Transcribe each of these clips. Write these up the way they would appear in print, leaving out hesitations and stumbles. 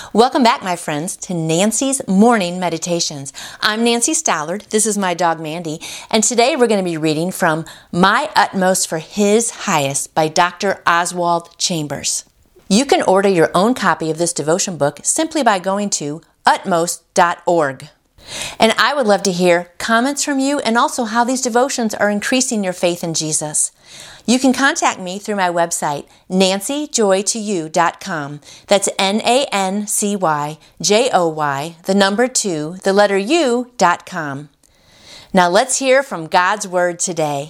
Welcome back, my friends, to Nancy's Morning Meditations. I'm Nancy Stallard. This is my dog, Mandy. And today we're going to be reading from My Utmost for His Highest by Dr. Oswald Chambers. You can order your own copy of this devotion book simply by going to utmost.org. And I would love to hear comments from you and also how these devotions are increasing your faith in Jesus. You can contact me through my website, nancyjoy2you.com. That's NANCYJOY, the number 2, the letter U.com. Now let's hear from God's Word today.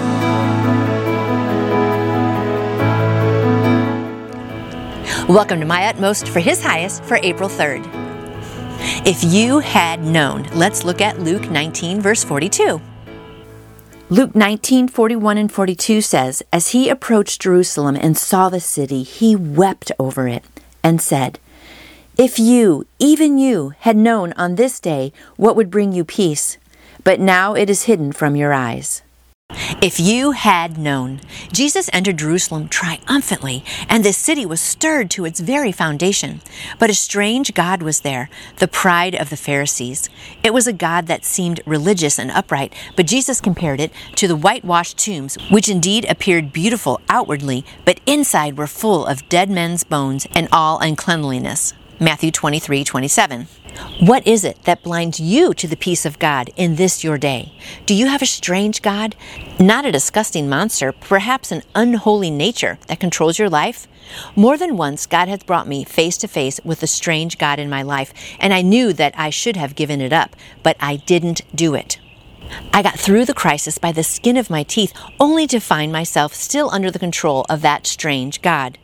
Welcome to My Utmost for His Highest for April 3rd. If you had known, let's look at Luke 19, verse 42. Luke 19, 41 and 42 says, As he approached Jerusalem and saw the city, he wept over it and said, If you, even you, had known on this day what would bring you peace, but now it is hidden from your eyes. If you had known. Jesus entered Jerusalem triumphantly, and the city was stirred to its very foundation. But a strange God was there, the pride of the Pharisees. It was a God that seemed religious and upright, but Jesus compared it to the whitewashed tombs, which indeed appeared beautiful outwardly, but inside were full of dead men's bones and all uncleanliness. Matthew 23:27. What is it that blinds you to the peace of God in this your day? Do you have a strange God? Not a disgusting monster, perhaps an unholy nature that controls your life? More than once, God has brought me face to face with a strange God in my life, and I knew that I should have given it up, but I didn't do it. I got through the crisis by the skin of my teeth, only to find myself still under the control of that strange God.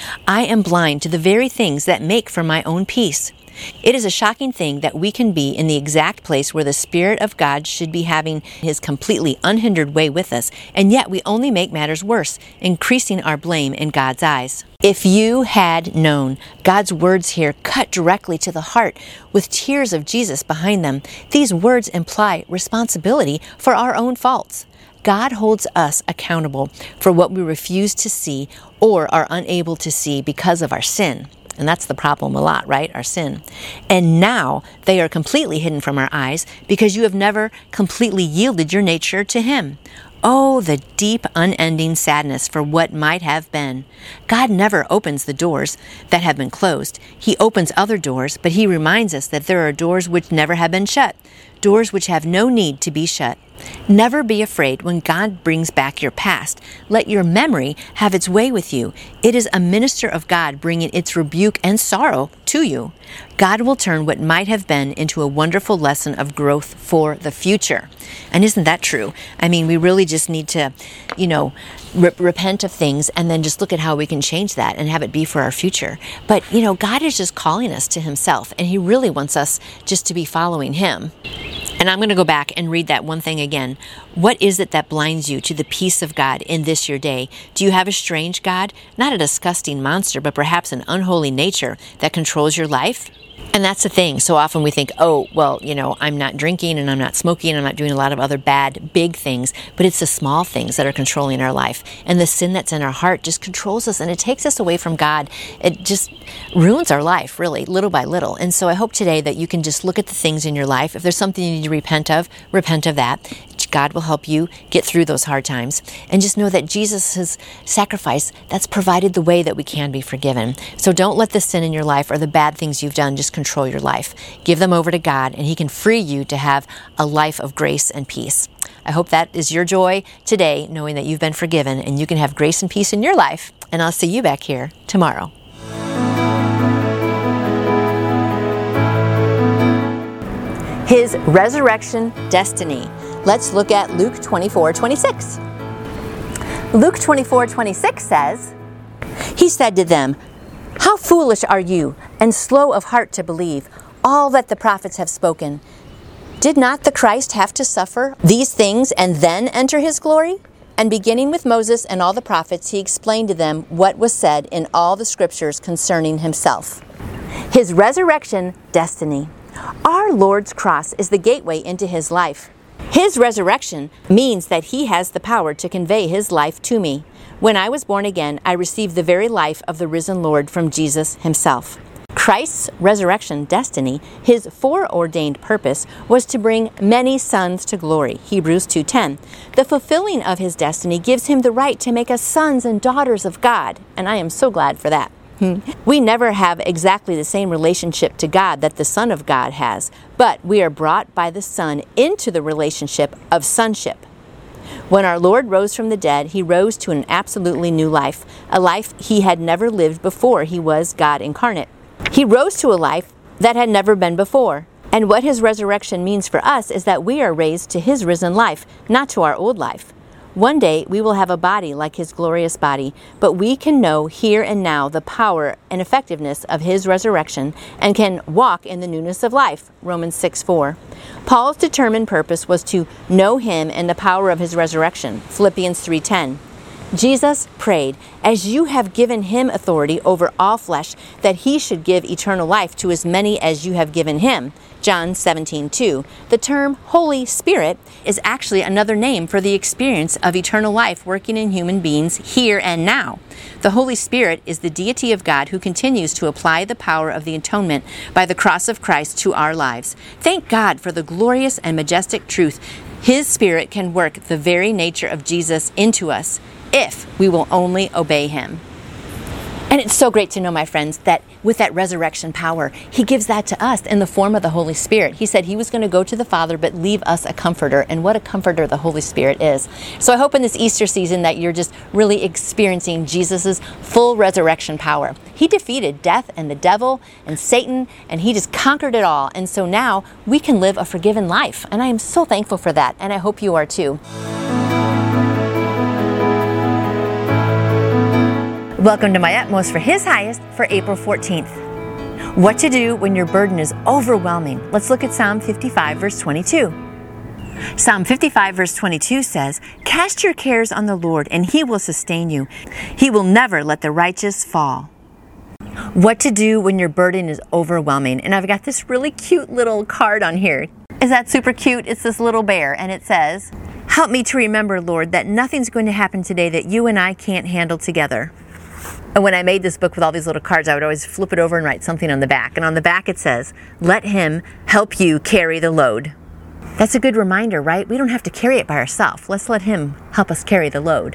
I am blind to the very things that make for my own peace. It is a shocking thing that we can be in the exact place where the Spirit of God should be having His completely unhindered way with us, and yet we only make matters worse, increasing our blame in God's eyes. If you had known, God's words here cut directly to the heart with tears of Jesus behind them. These words imply responsibility for our own faults. God holds us accountable for what we refuse to see or are unable to see because of our sin. And that's the problem a lot, right? Our sin. And now they are completely hidden from our eyes because you have never completely yielded your nature to Him. Oh, the deep, unending sadness for what might have been. God never opens the doors that have been closed. He opens other doors, but He reminds us that there are doors which never have been shut, doors which have no need to be shut. Never be afraid when God brings back your past. Let your memory have its way with you. It is a minister of God bringing its rebuke and sorrow to you. God will turn what might have been into a wonderful lesson of growth for the future. And isn't that true? I mean, we really just need to, repent of things and then just look at how we can change that and have it be for our future. But, God is just calling us to Himself, and He really wants us just to be following Him. And I'm going to go back and read that one thing again. What is it that blinds you to the peace of God in this your day? Do you have a strange God? Not a disgusting monster, but perhaps an unholy nature that controls your life? And that's the thing. So often we think, I'm not drinking and I'm not smoking and I'm not doing a lot of other bad, big things, but it's the small things that are controlling our life. And the sin that's in our heart just controls us and it takes us away from God. It just ruins our life, really, little by little. And so I hope today that you can just look at the things in your life. If there's something you need to repent of that. God will help you get through those hard times. And just know that Jesus' sacrifice, that's provided the way that we can be forgiven. So don't let the sin in your life or the bad things you've done just control your life. Give them over to God, and He can free you to have a life of grace and peace. I hope that is your joy today, knowing that you've been forgiven and you can have grace and peace in your life. And I'll see you back here tomorrow. His resurrection destiny. Let's look at Luke 24:26. Luke 24:26 says, He said to them, How foolish are you, and slow of heart to believe all that the prophets have spoken. Did not the Christ have to suffer these things and then enter His glory? And beginning with Moses and all the prophets, He explained to them what was said in all the scriptures concerning Himself. His resurrection destiny. Our Lord's cross is the gateway into His life. His resurrection means that He has the power to convey His life to me. When I was born again, I received the very life of the risen Lord from Jesus Himself. Christ's resurrection destiny, his foreordained purpose, was to bring many sons to glory, Hebrews 2:10. The fulfilling of his destiny gives him the right to make us sons and daughters of God, and I am so glad for that. We never have exactly the same relationship to God that the Son of God has, but we are brought by the Son into the relationship of sonship. When our Lord rose from the dead, he rose to an absolutely new life, a life he had never lived before he was God incarnate. He rose to a life that had never been before. And what his resurrection means for us is that we are raised to his risen life, not to our old life. One day we will have a body like his glorious body, but we can know here and now the power and effectiveness of his resurrection and can walk in the newness of life, Romans 6:4. Paul's determined purpose was to know him and the power of his resurrection, Philippians 3:10. Jesus prayed, as you have given him authority over all flesh, that he should give eternal life to as many as you have given him, John 17:2. The term Holy Spirit is actually another name for the experience of eternal life working in human beings here and now. The Holy Spirit is the deity of God who continues to apply the power of the atonement by the cross of Christ to our lives. Thank God for the glorious and majestic truth. His Spirit can work the very nature of Jesus into us if we will only obey him. And it's so great to know, my friends, that with that resurrection power, he gives that to us in the form of the Holy Spirit. He said he was going to go to the Father, but leave us a comforter. And what a comforter the Holy Spirit is. So I hope in this Easter season that you're just really experiencing Jesus' full resurrection power. He defeated death and the devil and Satan, and he just conquered it all. And so now we can live a forgiven life. And I am so thankful for that. And I hope you are too. Welcome to My Utmost for His Highest for April 14th. What to do when your burden is overwhelming. Let's look at Psalm 55, verse 22. Psalm 55, verse 22 says, "Cast your cares on the Lord, and he will sustain you. He will never let the righteous fall." What to do when your burden is overwhelming. And I've got this really cute little card on here. Is that super cute? It's this little bear, and it says, "Help me to remember, Lord, that nothing's going to happen today that you and I can't handle together." And when I made this book with all these little cards, I would always flip it over and write something on the back. And on the back it says, "Let him help you carry the load." That's a good reminder, right? We don't have to carry it by ourselves. Let's let him help us carry the load.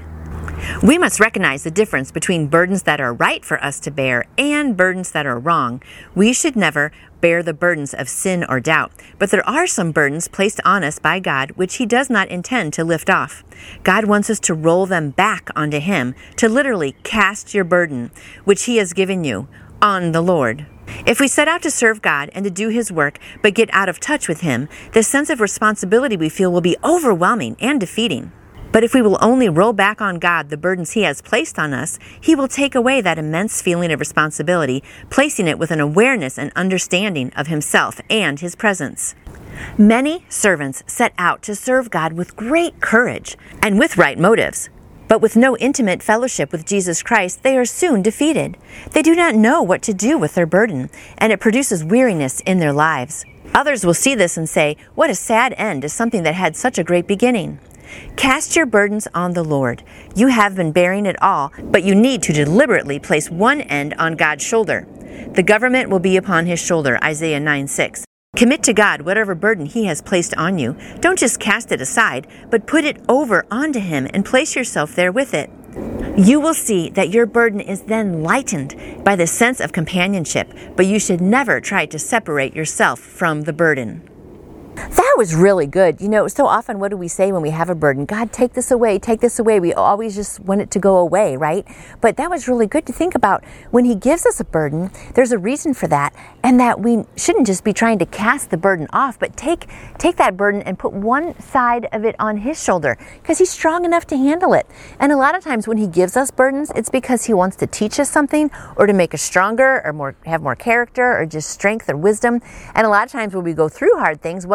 We must recognize the difference between burdens that are right for us to bear and burdens that are wrong. We should never bear the burdens of sin or doubt, but there are some burdens placed on us by God which he does not intend to lift off. God wants us to roll them back onto him, to literally cast your burden, which he has given you, on the Lord. If we set out to serve God and to do his work, but get out of touch with him, the sense of responsibility we feel will be overwhelming and defeating. But if we will only roll back on God the burdens he has placed on us, he will take away that immense feeling of responsibility, placing it with an awareness and understanding of himself and his presence. Many servants set out to serve God with great courage and with right motives. But with no intimate fellowship with Jesus Christ, they are soon defeated. They do not know what to do with their burden, and it produces weariness in their lives. Others will see this and say, "What a sad end to something that had such a great beginning." Cast your burdens on the Lord. You have been bearing it all, but you need to deliberately place one end on God's shoulder. The government will be upon his shoulder, Isaiah 9:6. Commit to God whatever burden he has placed on you. Don't just cast it aside, but put it over onto him and place yourself there with it. You will see that your burden is then lightened by the sense of companionship, but you should never try to separate yourself from the burden. That was really good. You know, so often what do we say when we have a burden? God, take this away, take this away. We always just want it to go away, right? But that was really good to think about. When he gives us a burden, there's a reason for that, and that we shouldn't just be trying to cast the burden off, but take that burden and put one side of it on his shoulder, because he's strong enough to handle it. And a lot of times when he gives us burdens, it's because he wants to teach us something, or to make us stronger, or have more character, or just strength or wisdom. And a lot of times when we go through hard things, what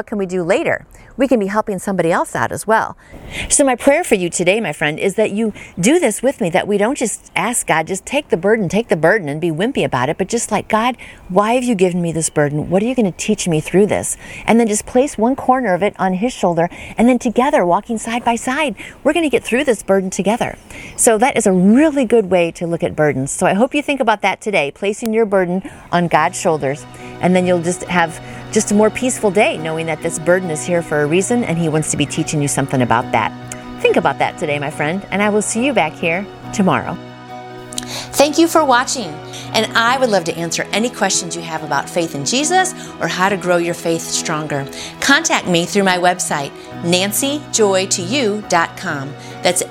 can we do later? We can be helping somebody else out as well. So my prayer for you today, my friend, is that you do this with me, that we don't just ask God, just take the burden and be wimpy about it, but just like, God, why have you given me this burden? What are you going to teach me through this? And then just place one corner of it on his shoulder, and then together, walking side by side, we're going to get through this burden together. So that is a really good way to look at burdens. So I hope you think about that today, placing your burden on God's shoulders, and then you'll just have just a more peaceful day, knowing that this burden is here for a reason and he wants to be teaching you something about that. Think about that today, my friend, and I will see you back here tomorrow. Thank you for watching, and I would love to answer any questions you have about faith in Jesus or how to grow your faith stronger. Contact me through my website, nancyjoy2u.com. That's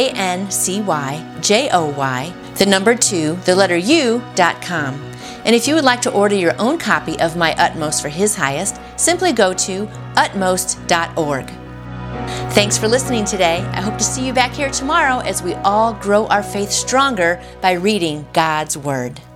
NANCYJOY, the number 2, the letter U.com. And if you would like to order your own copy of My Utmost for His Highest, simply go to utmost.org. Thanks for listening today. I hope to see you back here tomorrow as we all grow our faith stronger by reading God's Word.